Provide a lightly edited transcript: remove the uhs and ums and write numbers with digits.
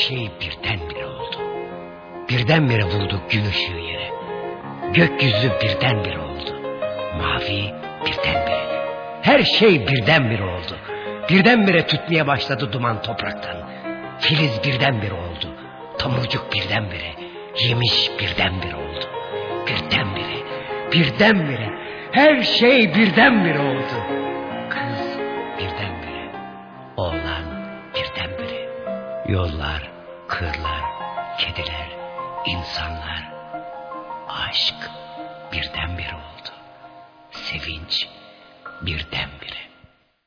şey birdenbire oldu. Birdenbire vurduk gün ışığı yere. Gökyüzü birdenbire oldu. Mavi birdenbire. Her şey birdenbire oldu. Birdenbire tütmeye başladı duman topraktan. Filiz birdenbire oldu. Tomurcuk birdenbire. Yemiş birdenbire oldu. Birdenbire. Birdenbire. Her şey birdenbire oldu. Kız birdenbire. Oğlan birdenbire. Yollar, kırlar, kediler, insanlar. Aşk birdenbire oldu. Sevinç birdenbire.